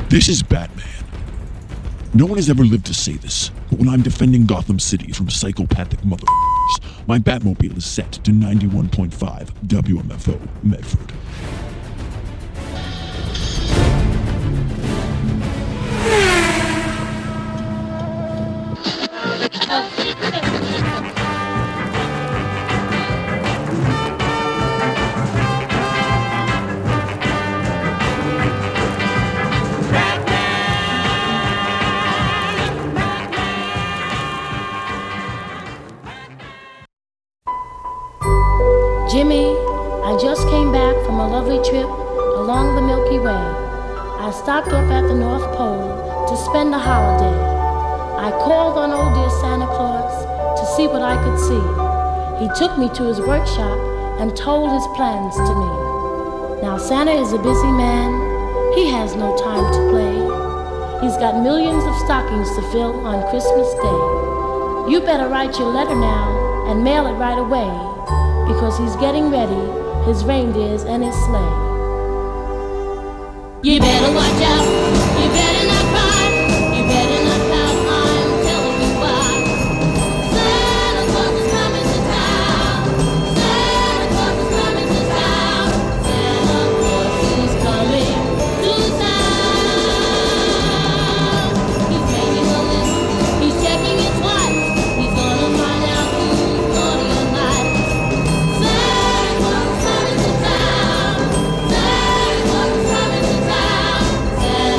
This is Batman. No one has ever lived to say this, but when I'm defending Gotham City from psychopathic motherfuckers, my Batmobile is set to 91.5 WMFO Medford. Jimmy, I just came back from a lovely trip along the Milky Way. I stopped off at the North Pole to spend the holiday. I called on old dear Santa Claus to see what I could see. He took me to his workshop and told his plans to me. Now Santa is a busy man. He has no time to play. He's got millions of stockings to fill on Christmas Day. You better write your letter now and mail it right away, because he's getting ready, his reindeers and his sleigh. You better watch out, you better not cry, you better not pout, I'm telling you why. Santa Claus is coming to town, Santa Claus is coming to town, Santa Claus is coming to town. He's making a list, he's checking it twice, he's gonna find out who's naughty or nice. Santa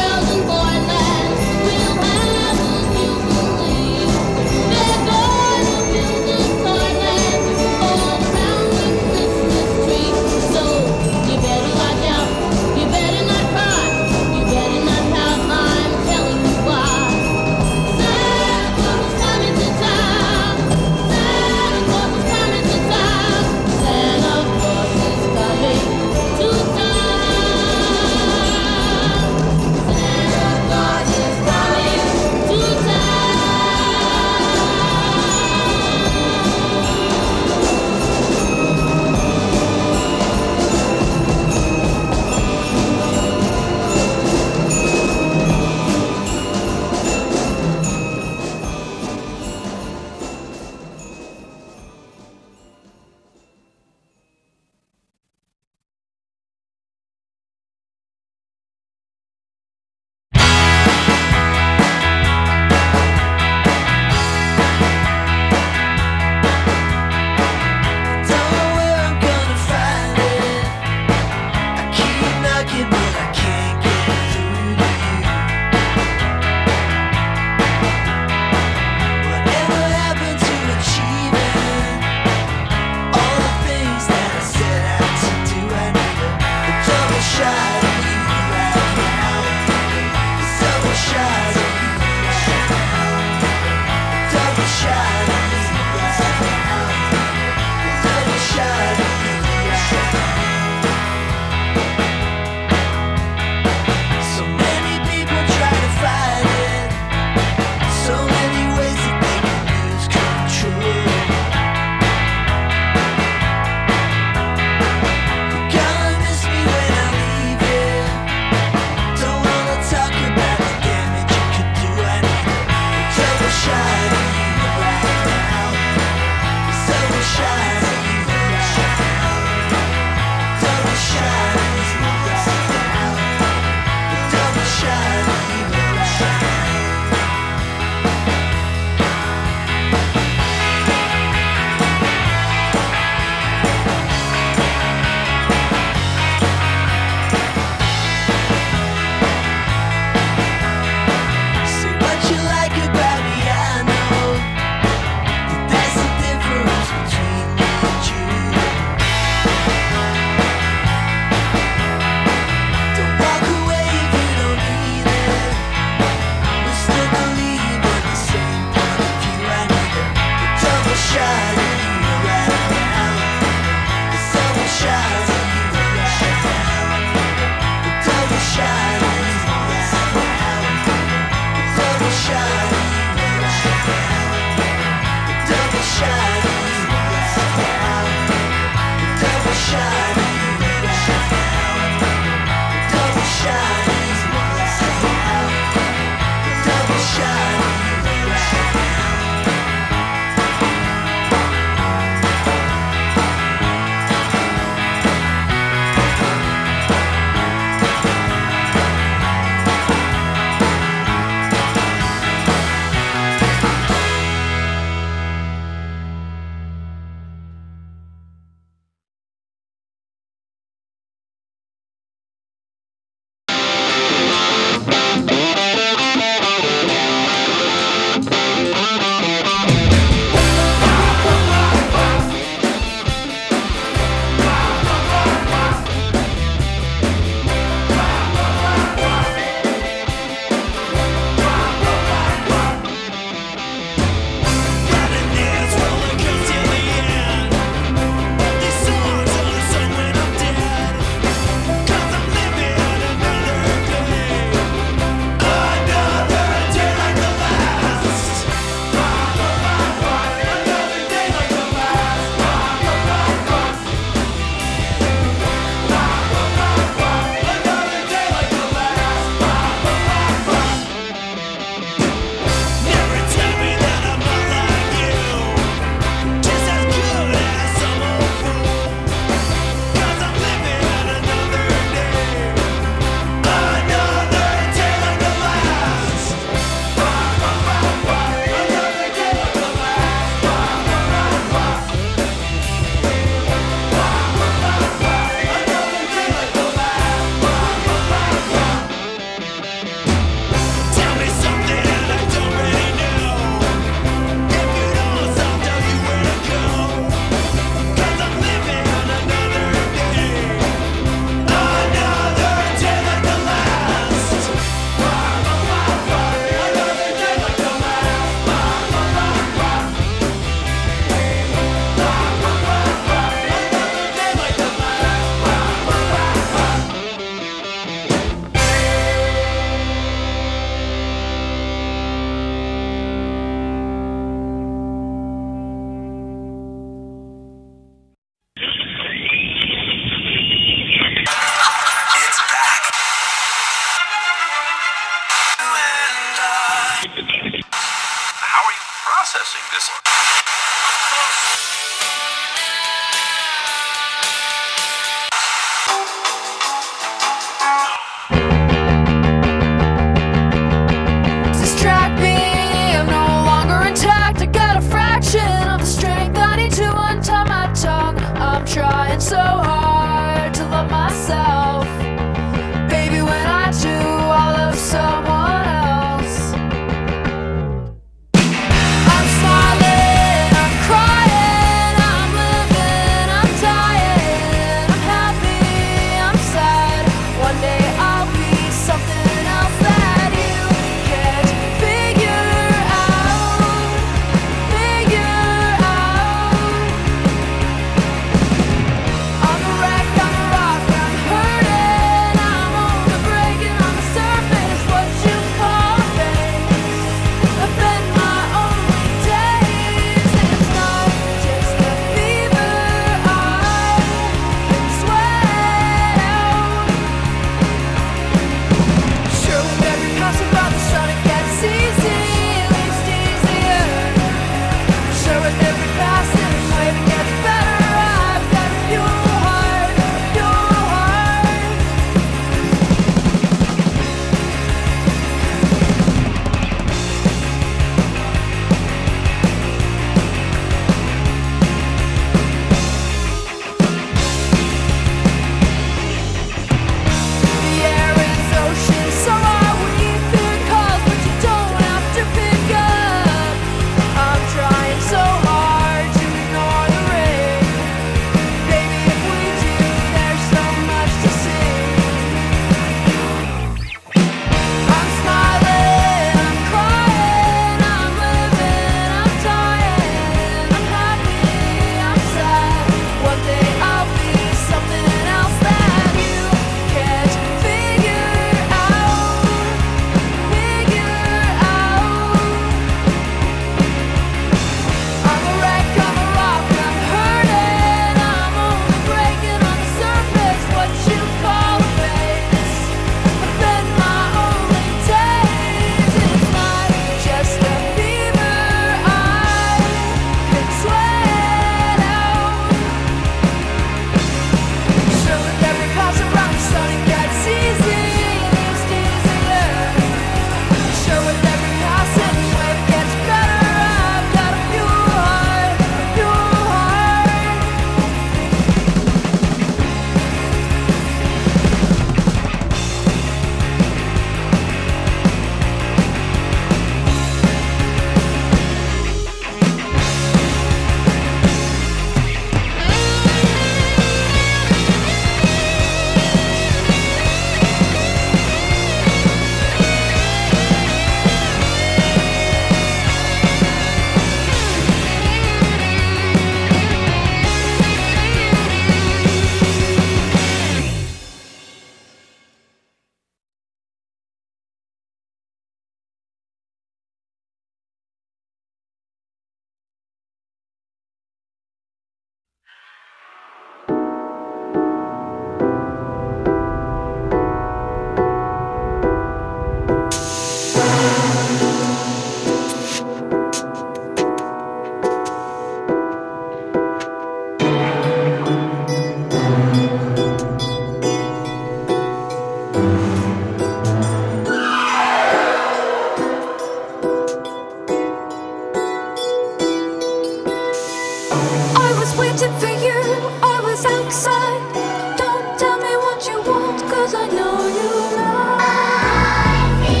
is outside. Don't tell me what you want, 'cause I know you like me.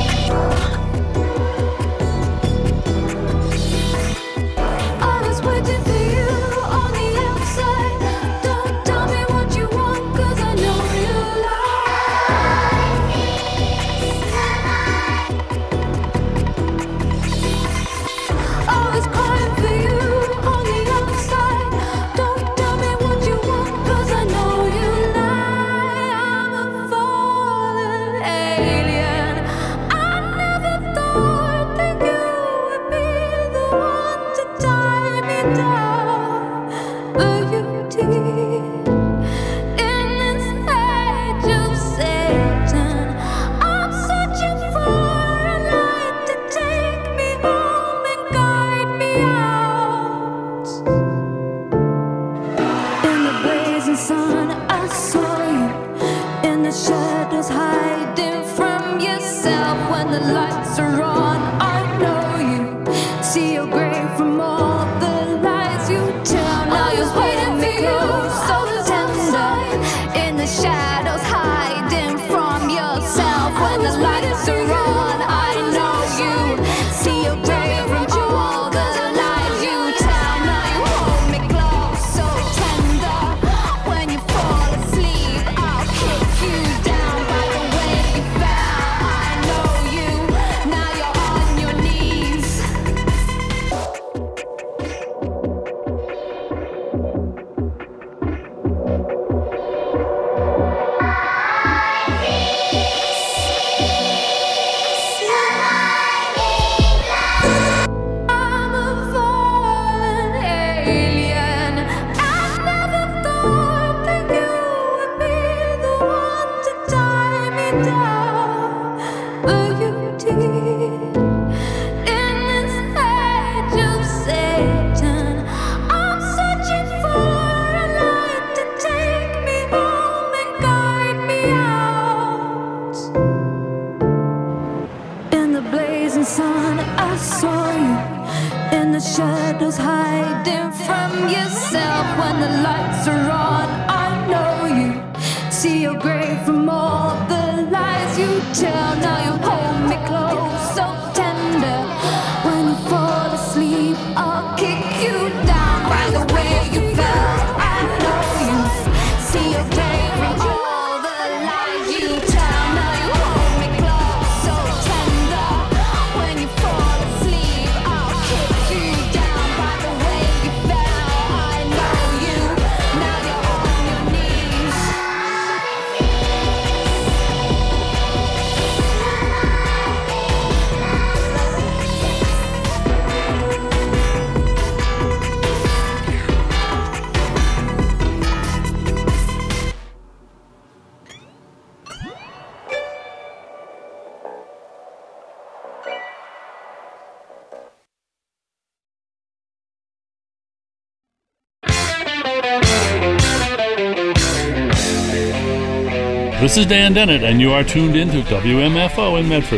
I was waiting for you on the outside. Don't tell me what you want, 'cause I know you like me. I was crying for you on the outside. Don't tell me what you want, 'cause I know you lie. I'm a fallen alien. I never thought that you would be the one to tie me down, but you did. In this age of Satan, I'm searching for a light to take me home and guide me out. In the blazing sun, I saw you. In the shadows, hiding from yourself. When the lights are on, I know you. See your grave from all the lies you tell. Now you're waiting for you, so tender. In the shadows, hiding from yourself. When the lights are on, I know you. See your grave from all the lies you tell. Now you hold me close, so tender. When you fall asleep, I'll kick you down by the way you fell. I know you. Now you're on your knees. I'm a fallen alien. I never thought that you would be the one to tie me down, but you did. In this age of Satan, I'm searching for a light to take me home and guide me out. In the blazing sun, I saw you. In the shadows, hiding from yourself. When the lights are on, I know you. See your grave from all the lies you tell. Now you hold me close, so tender. When you fall asleep, I'll kick you down by the way you fell. I know you. See your grave from all the lies you tell. Now you hold me close, so tender. When you fall asleep, I'll kick you down by the way you fell. I know you. Now you're on your knees. This is Dan Dennett, and you are tuned in to WMFO in Medford.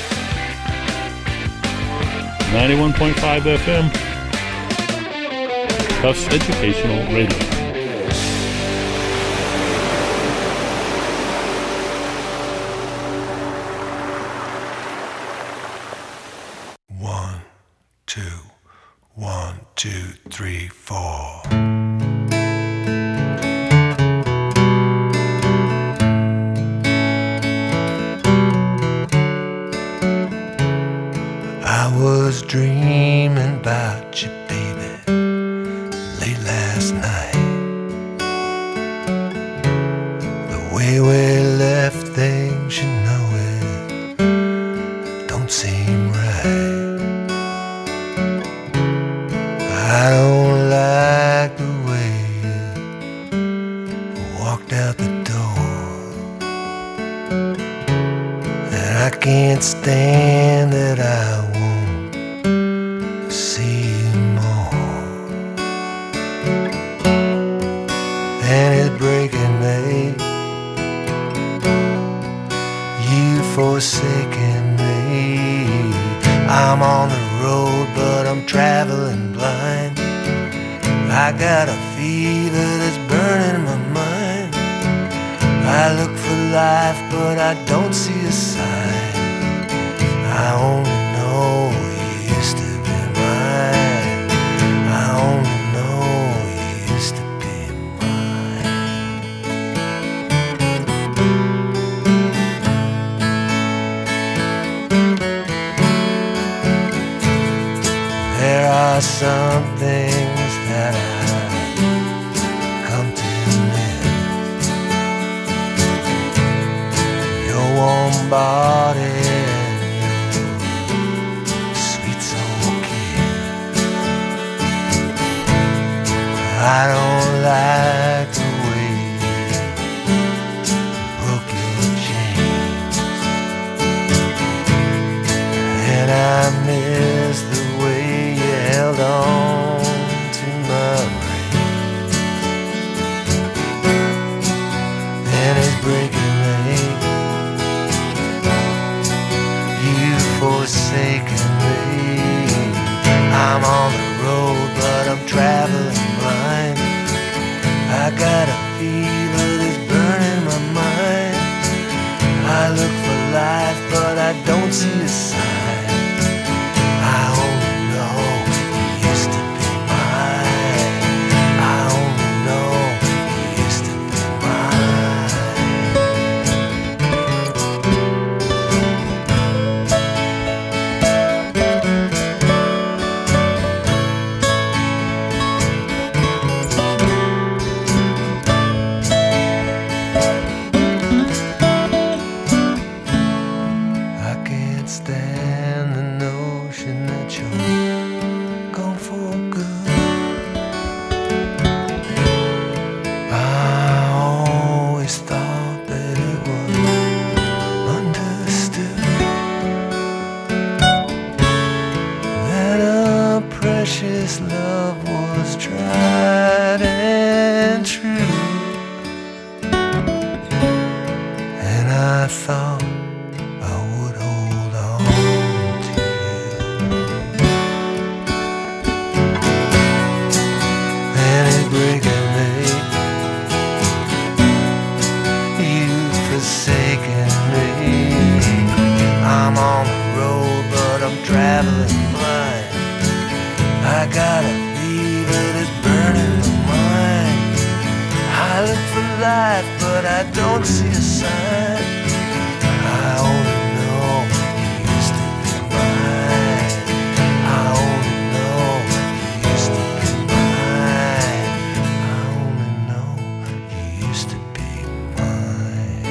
91.5 FM. Tufts Educational Radio. One, two, three, four. I was dreaming about you, baby, late last night. The way we left things, you know it don't seem right. I don't like the way you walked out the door, and I can't stand that I won't see you more. And it's breaking me, you forsaken me. I'm on the road, but I'm traveling blind. I got a fever that's burning but I don't see a sign. I only know you used to be mine. I only know you used to be mine. There are some things that I've come to miss. Your warm body and your sweet soul kiss. I don't like the way you broke your chains, and I miss the way you held on to my reins. Then it's breaking late, you've forsaken me. I'm on the road, but I'm traveling blind. I got a fever that's burning my mind. I look for life, but I don't see a sign. I only know you used to be mine. I only know you used to be mine. I can't stand the notion that you're gone for good. I always thought that it was understood that a precious love was tried and true, and I thought I would hold on to you. And it's breaking late, you've forsaken me. I'm on the road, but I'm traveling blind. I got a fever that's burning my mind. I look for life, but I don't see a sign. I only know you used to be mine. I only know you used to be mine. I only know you used to be mine.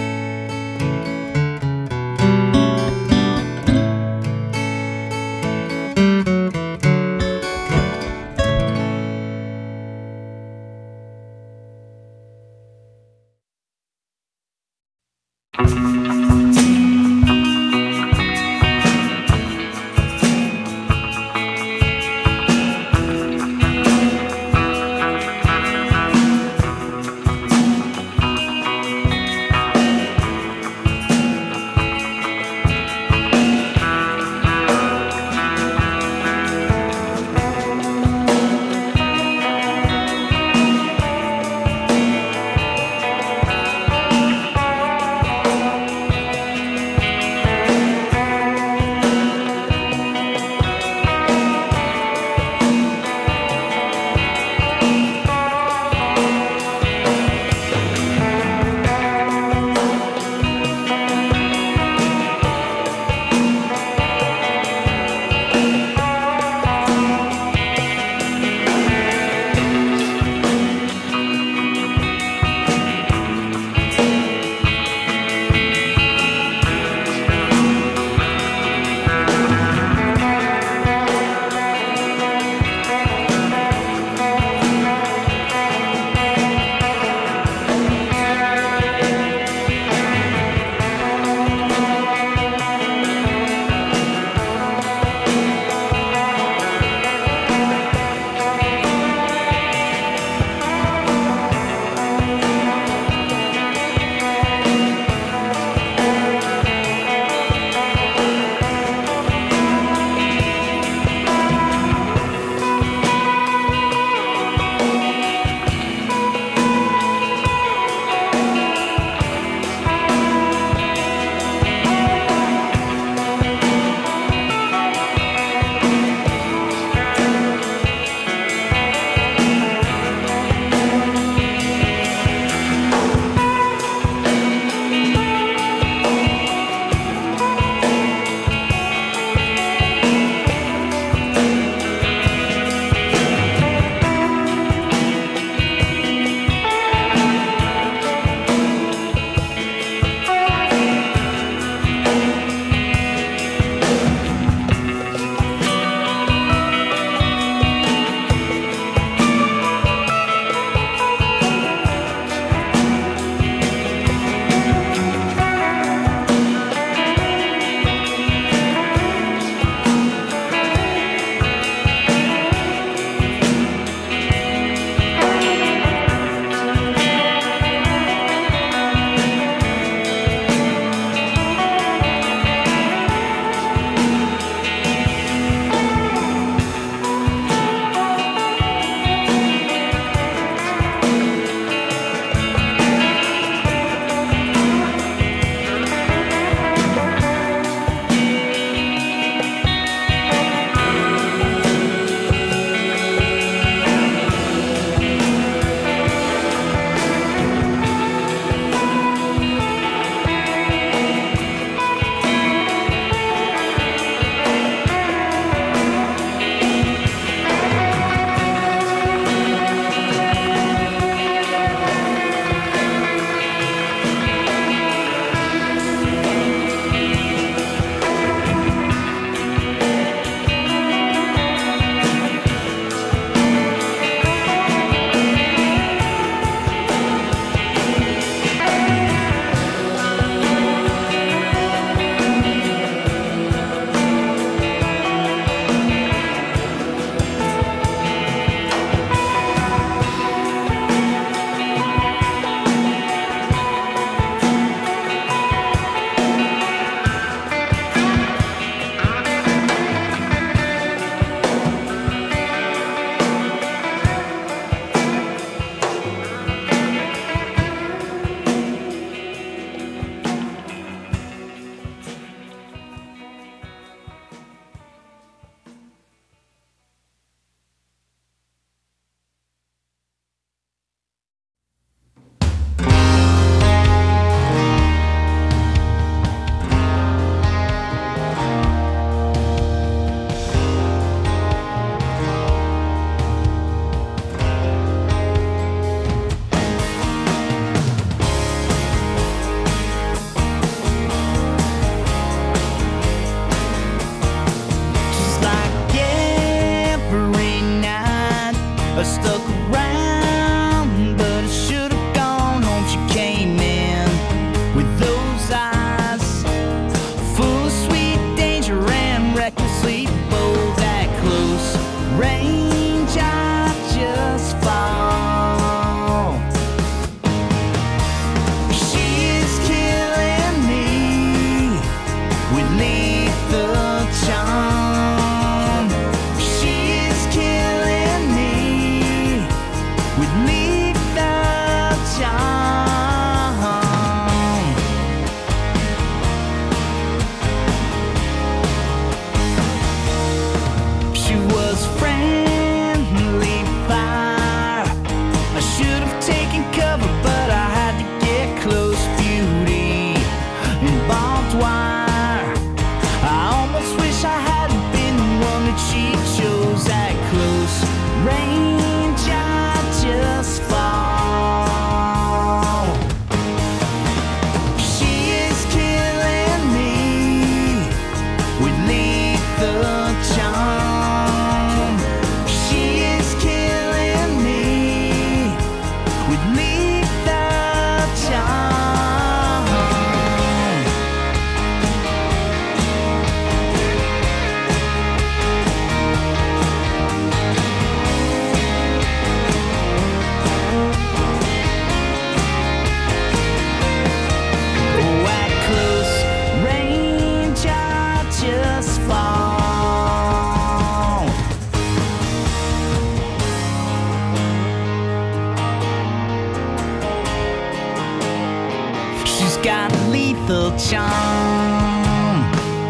got lethal charm.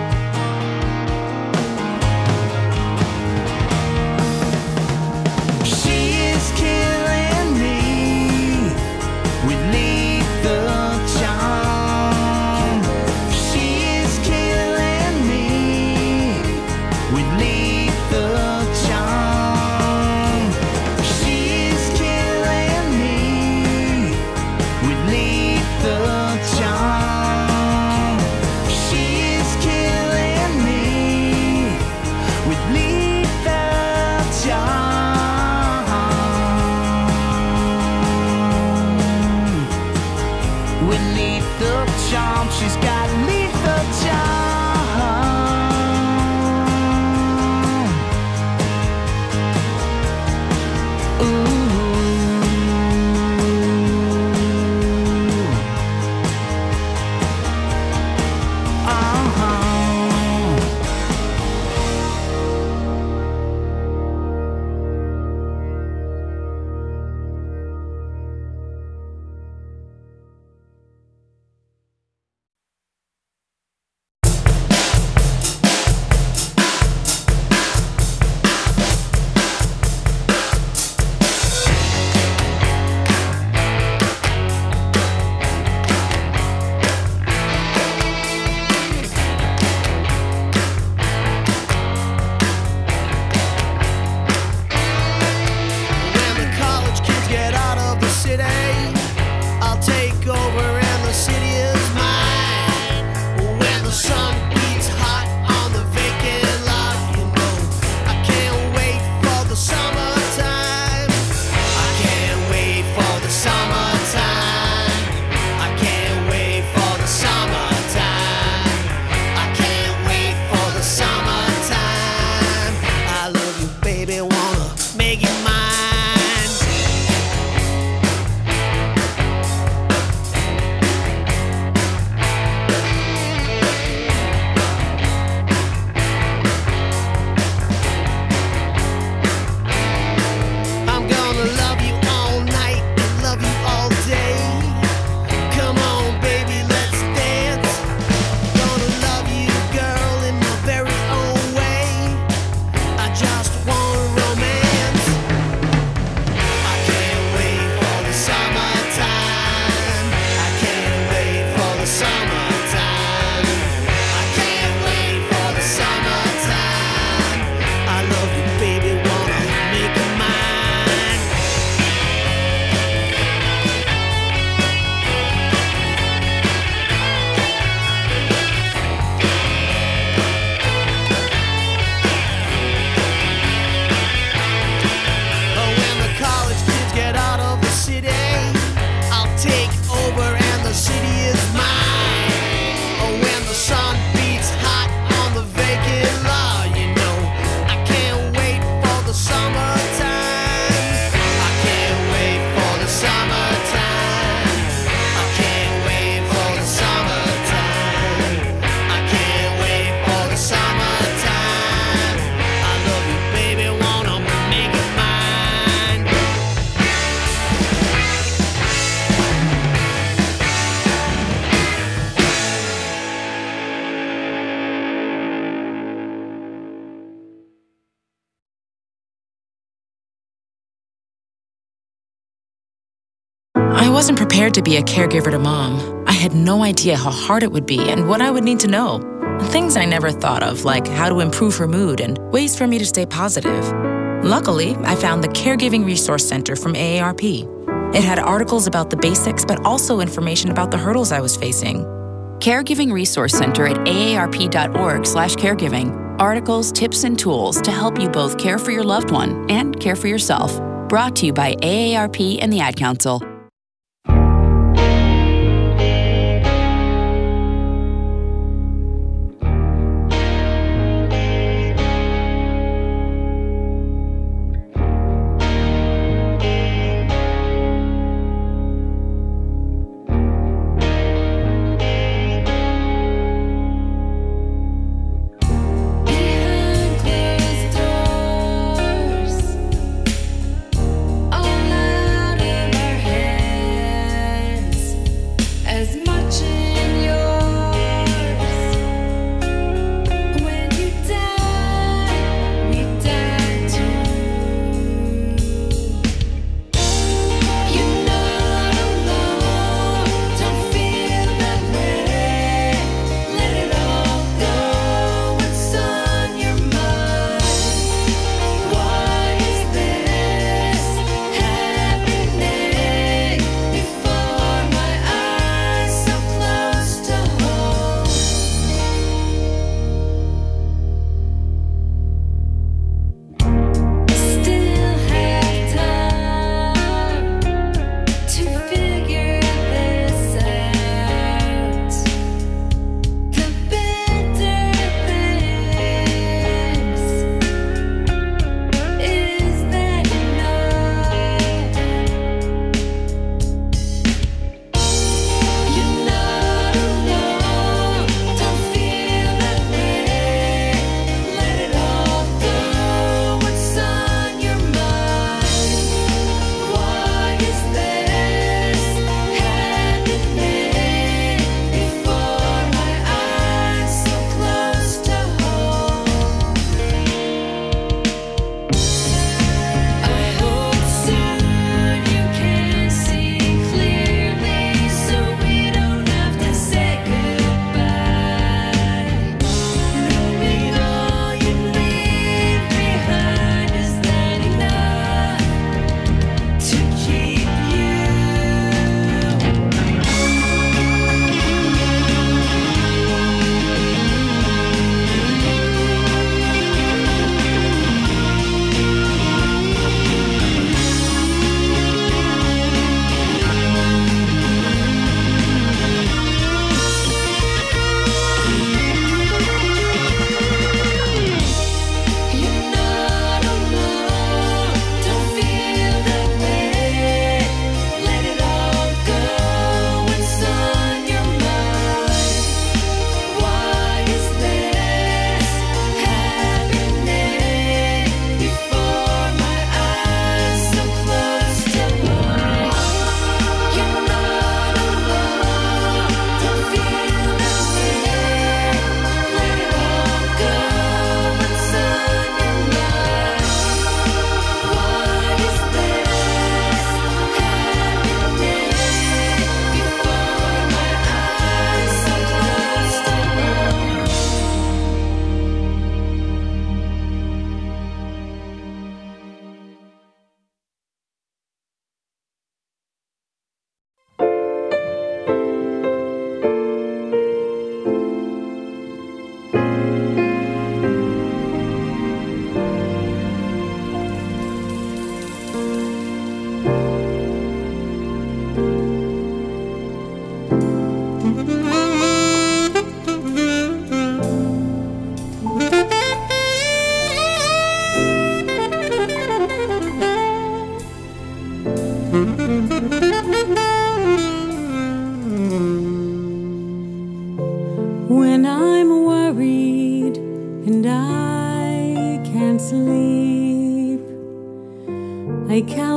She is killing me with lethal charm. She is killing me with lethal charm. She is killing me with lethal charm. She is killing me with lethal charm. With lethal charm, she's got lethal charm. Ooh. When the college kids get out of the city, I'll take over and the city is mine. When the sun beats hot on the vacant lot, you know I can't wait for the summertime. I can't wait for the summertime. I can't wait for the summertime. I can't wait for the summertime. I love you, baby, wanna make you mine. I'm gonna love you all night and love you all day. Come on, baby, let's dance. Gonna love you, girl, in my very own way. I just want romance. I can't wait for the summertime. I can't wait for the summertime. I can't wait for the summertime. I love you, baby, wanna make you mine. When the college kids get out of the city, I'll take over and the city is mine. When the sun beats hot on the vacant lot, you know I can't wait for the summertime. I can't wait for the summertime. I can't wait for the summertime. I can't wait for the summertime. I love you, baby, wanna make you mine. I wasn't prepared to be a caregiver to Mom. I had no idea how hard it would be and what I would need to know. Things I never thought of, like how to improve her mood and ways for me to stay positive. Luckily, I found the Caregiving Resource Center from AARP. It had articles about the basics, but also information about the hurdles I was facing. Caregiving Resource Center at aarp.org/caregiving. Articles, tips, and tools to help you both care for your loved one and care for yourself. Brought to you by AARP and the Ad Council. All out of our heads.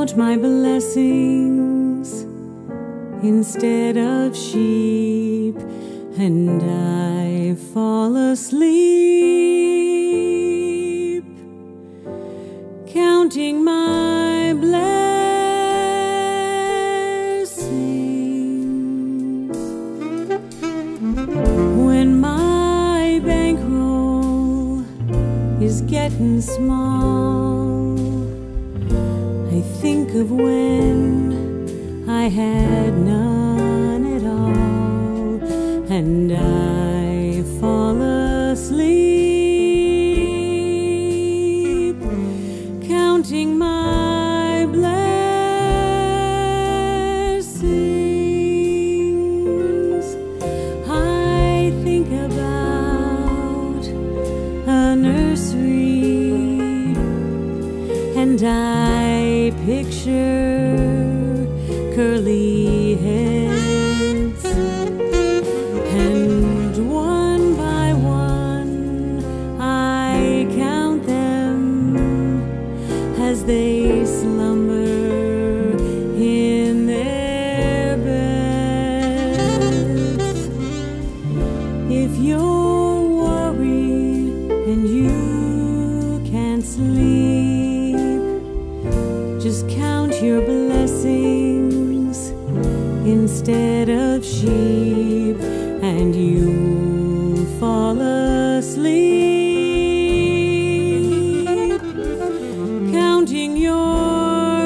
count my blessings instead of sheep, and I fall asleep counting my blessings. When my bankroll is getting small, I think of when I had none at all, and I fall asleep counting my blessings. I think about a nursery, and I picture curly heads, and one by one I count them as they slumber in their beds. If you're worried and you can't sleep, just count your blessings instead of sheep, and you'll fall asleep counting your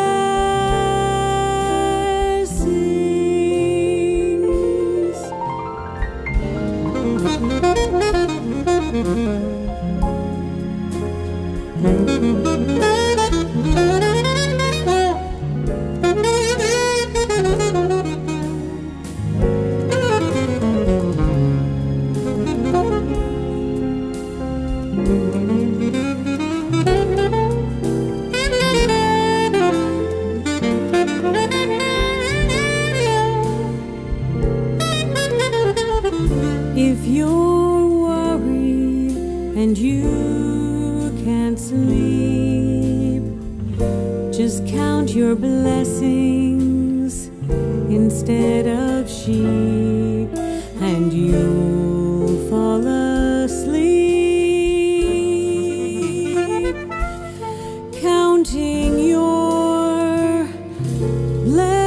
blessings. If you're worried and you can't sleep, just count your blessings instead of sheep, and you'll fall asleep counting your blessings.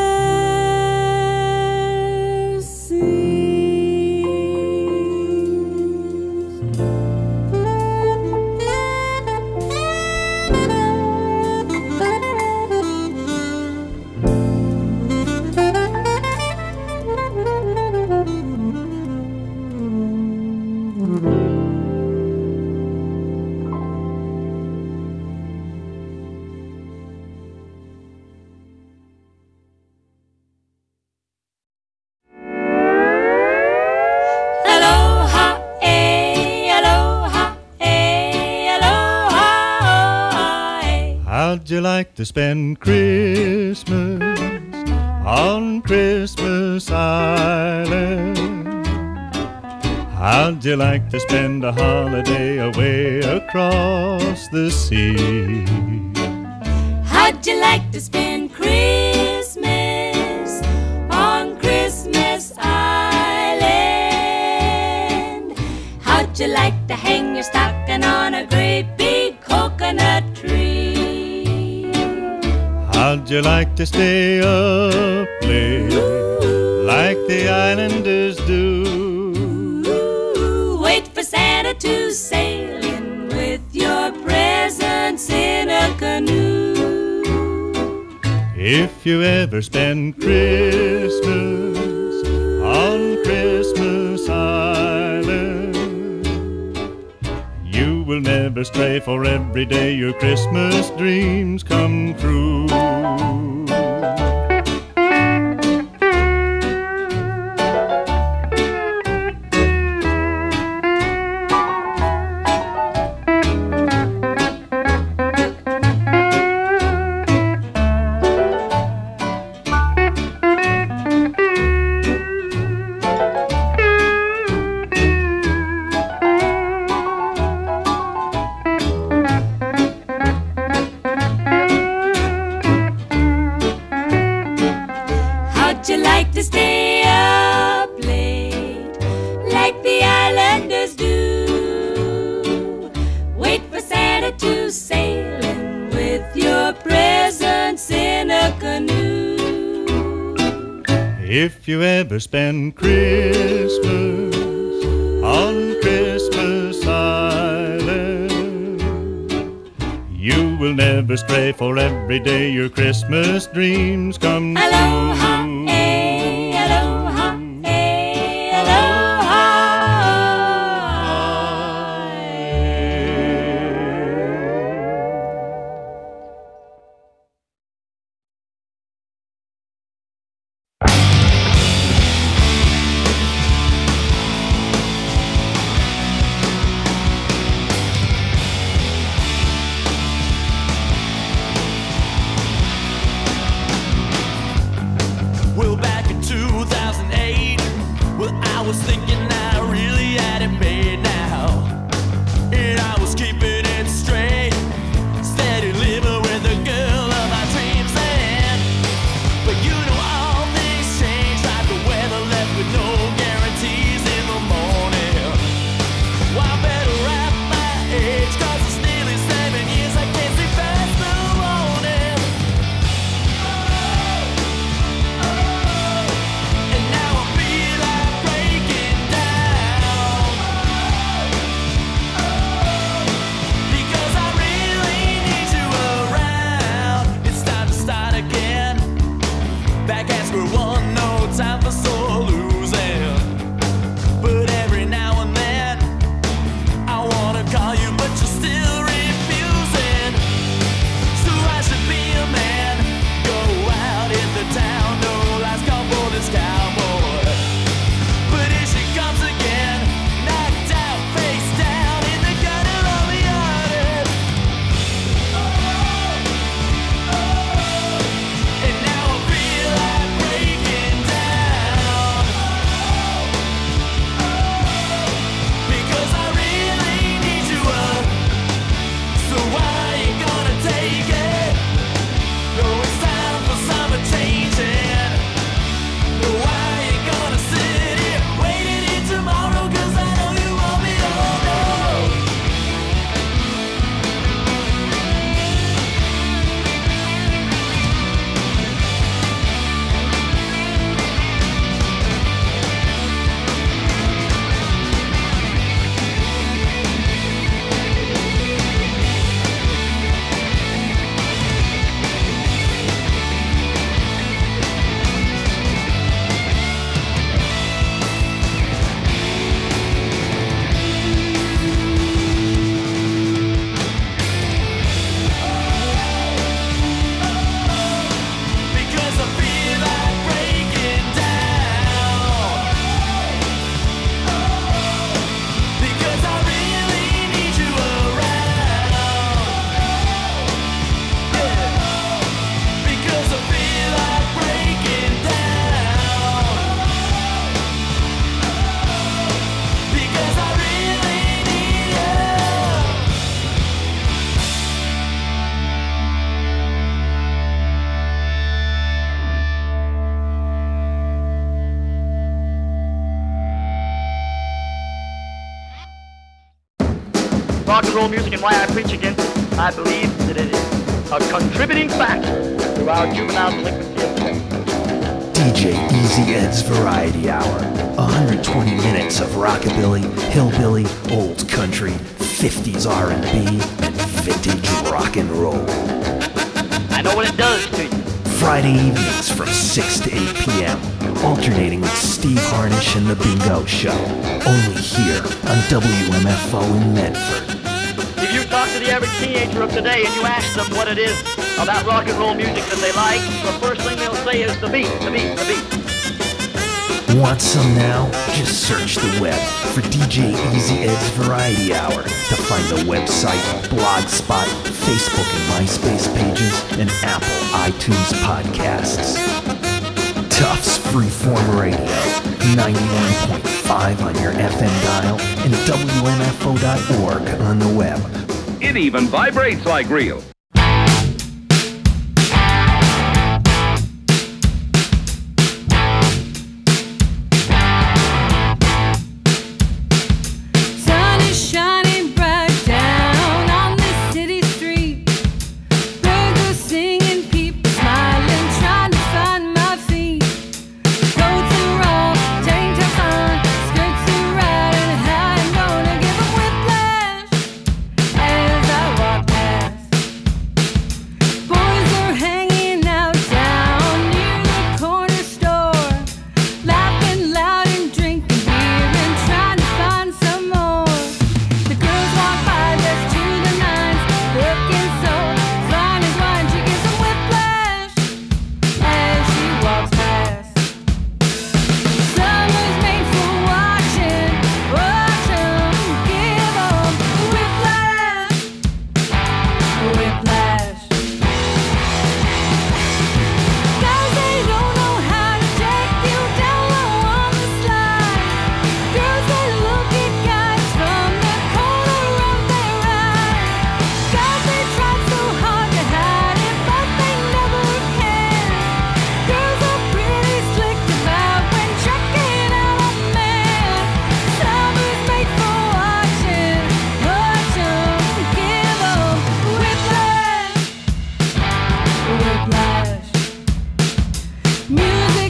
How'd you like to spend Christmas on Christmas Island? How'd you like to spend a holiday away across the sea? How'd you like to spend Christmas on Christmas Island? How'd you like to hang your stocking on a great big coconut tree? How'd you like to stay up late like the islanders do? Wait for Santa to sail in with your presents in a canoe. If you ever spend Christmas on Christmas Island, you will never stray, for every day your Christmas dreams come true. Would you like to stay up late, like the islanders do? Wait for Santa to sail in with your presents in a canoe. If you ever spend Christmas on Christmas Island, you will never stray, for every day your Christmas dreams come true. Aloha, eh, aloha, eh, aloha. Well, back in 2008, well, I was thinking I really had it made now. And I was keeping it straight, steady living with the girl of my dreams. And, but you know, all things change, like the weather left with no guarantees in the morning. Well, I better wrap my age, 'cause it's nearly 7 years, I can't see past the morning. And now I feel like breaking down, because I really need you around. It's time to start again, back at square one, no time for sore losing. But every now and then I wanna call you, but you're still refusing. So I should be a man, go out in the town, no last call for this cowboy. But here she comes again, knocked out, face down in the gutter of the yard. And now I feel like breaking down, because I really need you up. So why you gonna take it? No, it's time for summer changing. No, why you gonna sit here waiting in tomorrow? 'Cause I know you want me all day. Because I feel like breaking down, because I really need you around. Yeah. Because I feel like breaking down, because I really need you. Rock and roll music and why I preach against it. I believe that it is a contributing factor to our juvenile delinquency of today. DJ Easy Ed's Variety Hour. 120 minutes of rockabilly, hillbilly, old country, 50s R&B, and vintage rock and roll. I know what it does to you. Friday evenings from 6 to 8 p.m. Alternating with Steve Harnish and The Bingo Show. Only here on WMFO in Medford. If you talk to the average teenager of today and you ask them what it is about rock and roll music that they like, the first thing they'll say is the beat, the beat, the beat. Want some now? Just search the web for DJ Easy Ed's Variety Hour to find the website, Blogspot, Facebook and MySpace pages, and Apple iTunes podcasts. Tufts Freeform Radio, 91.5 on your FM dial and WMFO.org on the web. It even vibrates like real.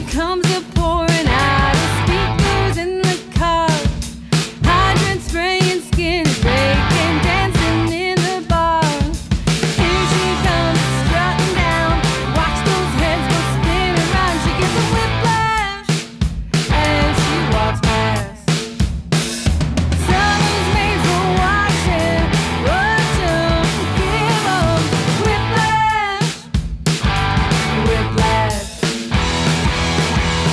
comes the pouring out of speakers in the car. Hydrant spraying, skin breaking, dancing in the bar. Here she comes strutting down. Watch those heads go spinning round. She gets a whiplash as she walks past. Summer's made for watching. Rush 'em, give 'em whiplash, whiplash.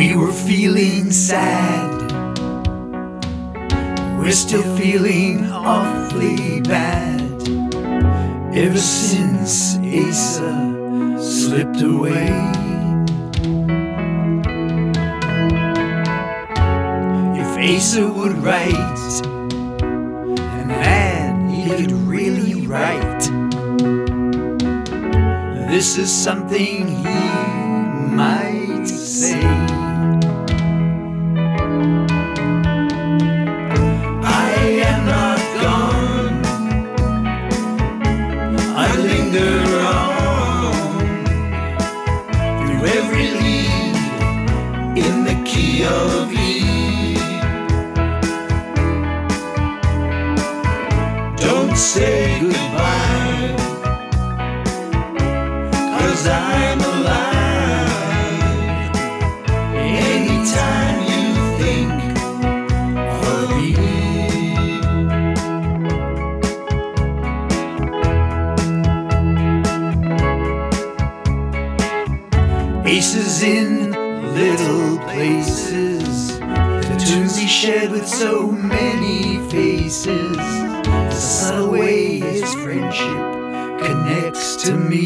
We were feeling sad. We're still feeling awfully bad. Ever since Asa slipped away. If Asa would write, and man, he could really write. This is something he might say. I am not gone. I linger on through every lead in the key of E. Don't say goodbye, 'cause I'm alive anytime you think of me. Aces in little places, the tunes he shared with so many faces, the subtle way his friendship connects to me.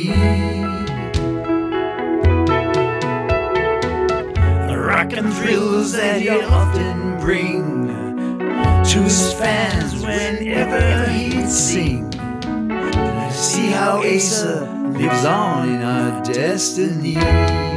The rock and thrills that he'd often bring to his fans whenever he'd sing. And I see how Asa lives on in our destiny.